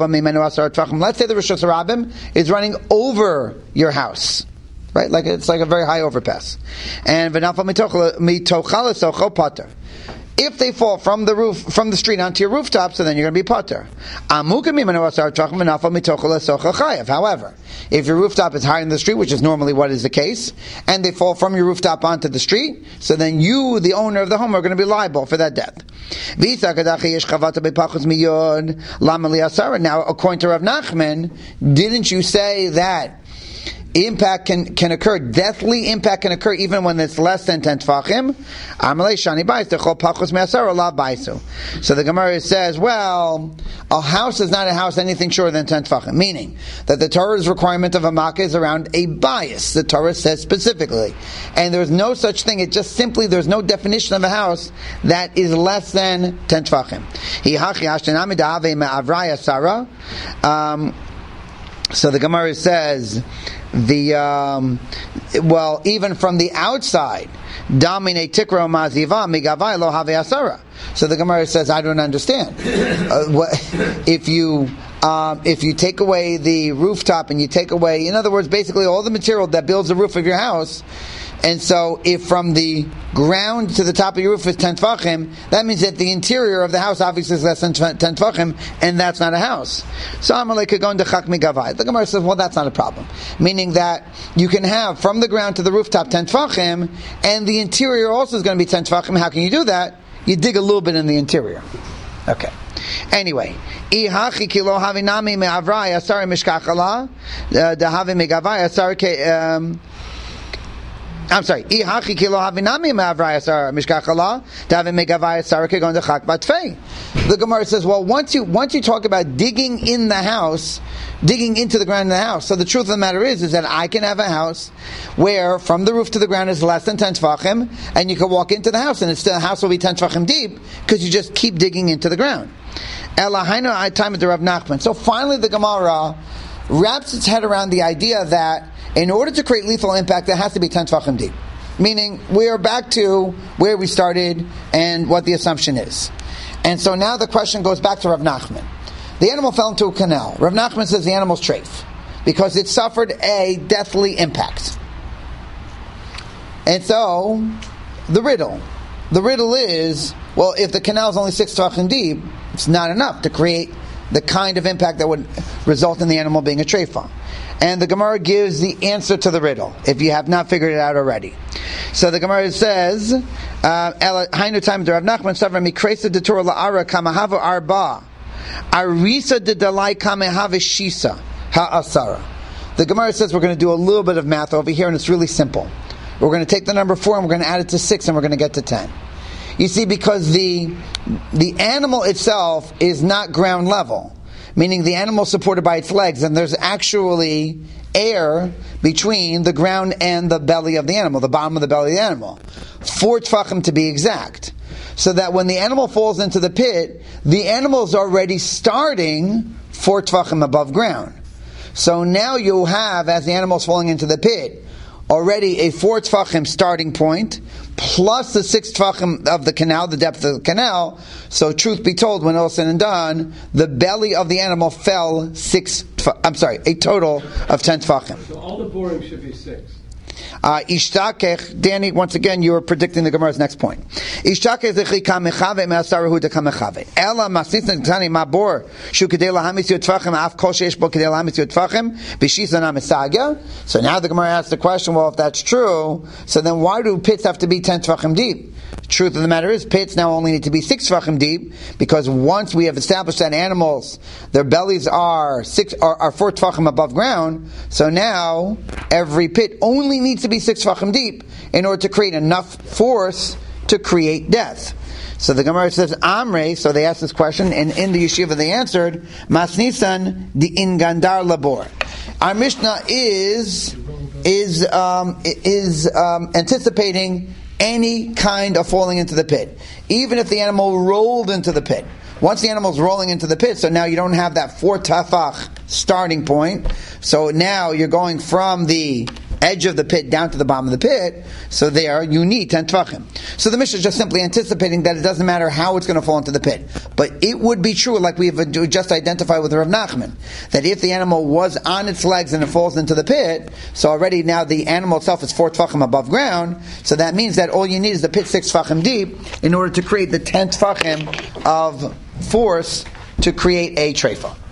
Rishus Harabim is running over your house, right? It's like a very high overpass. And if they fall from the roof, from the street onto your rooftop, so then you're going to be pater. However, if your rooftop is higher than the street, which is normally what is the case, and they fall from your rooftop onto the street, so then you, the owner of the home, are going to be liable for that death. Now, according to Rav Nachman, didn't you say that impact can occur, deathly impact can occur even when it's less than 10 tefachim? So the Gemara says, well, a house is not a house anything shorter than 10 tefachim, meaning that the Torah's requirement of a makkah is around a bias. The Torah says specifically. And there's no such thing, it just simply, there's no definition of a house that is less than 10 tefachim. So the Gemara says, even from the outside, Damine Tikro Maziva Migavai Lo Have Asara. So the Gemara says, I don't understand. If you take away the rooftop and you take away, in other words, basically all the material that builds the roof of your house, And so if from the ground to the top of your roof is 10 tefachim, that means that the interior of the house obviously is less than 10 tefachim, and that's not a house. So Amalek could go into Chakmi Gavai. The Gemara says, well, that's not a problem. Meaning that you can have from the ground to the rooftop 10 tefachim, and the interior also is going to be 10 tefachim. How can you do that? You dig a little bit in the interior. Okay. Anyway, ihachi kilo havinami me'avraya asari mishkachala dahavi megavaya asari I'm sorry. Ihachi kilo havinami me'avraya asari mishkachala dahavi megavaya asari kegon dechak batfei. The Gemara says, well, once you talk about digging in the house, digging into the ground in the house. So the truth of the matter is that I can have a house where from the roof to the ground is less than 10 tefachim, and you can walk into the house, and the house will be 10 tefachim deep because you just keep digging into the ground. So finally the Gemara wraps its head around the idea that in order to create lethal impact, it has to be 10 tefachim deep. Meaning we are back to where we started and what the assumption is. And so now the question goes back to Rav Nachman. The animal fell into a canal. Rav Nachman says the animal's treif because it suffered a deathly impact. And so the riddle is, well, if the canal is only 6 tefachim deep, it's not enough to create the kind of impact that would result in the animal being a treifa. And the Gemara gives the answer to the riddle, if you have not figured it out already. So the Gemara says, Hainu time Rav Nachman Savra Mikresa de Torah La'ara Kamahava Arba Arisa de Dalai Kamehava Shisa Ha'asara. The Gemara says we're going to do a little bit of math over here, and it's really simple. We're going to take the number 4 and we're going to add it to 6, and we're going to get to 10. You see, because the animal itself is not ground level, meaning the animal is supported by its legs, and there's actually air between the ground and the belly of the animal, the bottom of the belly of the animal. 4 tefachim to be exact. So that when the animal falls into the pit, the animal is already starting 4 tefachim above ground. So now you have, as the animal is falling into the pit, already a 4 tefachim starting point, plus the 6 tefachim of the canal, the depth of the canal. So truth be told, when all said and done, the belly of the animal fell a total of 10 tefachim. So all the boring should be 6. Ishtakech, Danny, once again, you are predicting the Gemara's next point. Ishtakech zechi kamechave me'asarahu de kamechave. Ela masnitzan tani mabor shu kedei lahamis yotfachem af kol sheish bo kedei lahamis yotfachem b'shisa namisagya. So now the Gemara asks the question, well, if that's true, so then why do pits have to be 10 tefachim deep? Truth of the matter is, pits now only need to be 6 tefachim deep, because once we have established that animals, their bellies are 4 tefachim above ground, so now every pit only needs to be 6 tefachim deep in order to create enough force to create death. So the Gemara says, Amre, so they asked this question, and in the yeshiva they answered, Masnisan di ingandar labor. Our Mishnah is anticipating any kind of falling into the pit, even if the animal rolled into the pit. Once the animal's rolling into the pit, so now you don't have that 4 tefach starting point. So now you're going from the edge of the pit down to the bottom of the pit. So there you need 10 tefachim. So the Mishnah is just simply anticipating that it doesn't matter how it's going to fall into the pit. But it would be true, like we have just identified with Rav Nachman, that if the animal was on its legs and it falls into the pit, so already now the animal itself is 4 tefachim above ground. So that means that all you need is the pit 6 tefachim deep in order to create the 10 tefachim of force to create a treifa.